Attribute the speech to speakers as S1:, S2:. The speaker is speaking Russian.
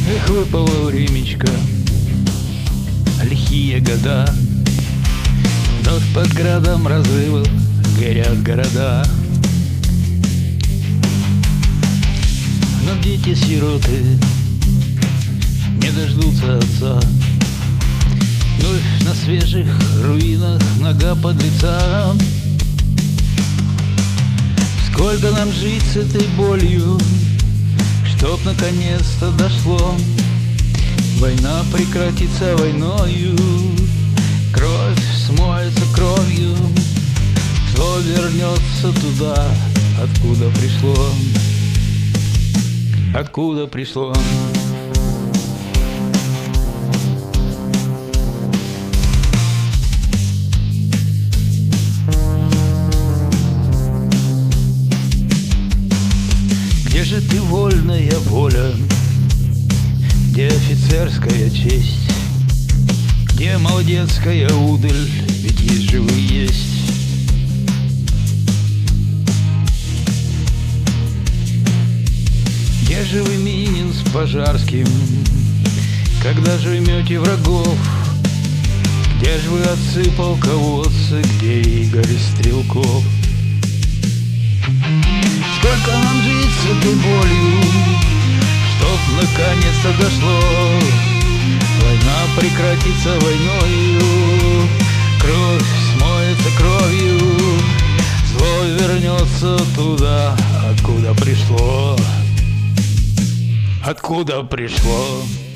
S1: Эх, выпало времечко, лихие года, вновь под градом разрывов горят города. Но дети-сироты не дождутся отца, вновь на свежих руинах нога подлеца. Сколько нам жить с этой болью, чтоб наконец-то дошло? Война прекратится войною, кровь смоется кровью, зло вернется туда, откуда пришло. Откуда пришло? Где же ты, вольная воля? Где офицерская честь? Где молодецкая удаль? Ведь есть живые есть. Где же вы, Минин с Пожарским, когда же жмете врагов? Где же вы, отцы полководцы, где Игорь Стрелков? Сколько нам жить с этой болью, чтоб наконец-то дошло? Война прекратится войною, кровь смоется кровью, зло вернется туда, откуда пришло. Откуда пришло?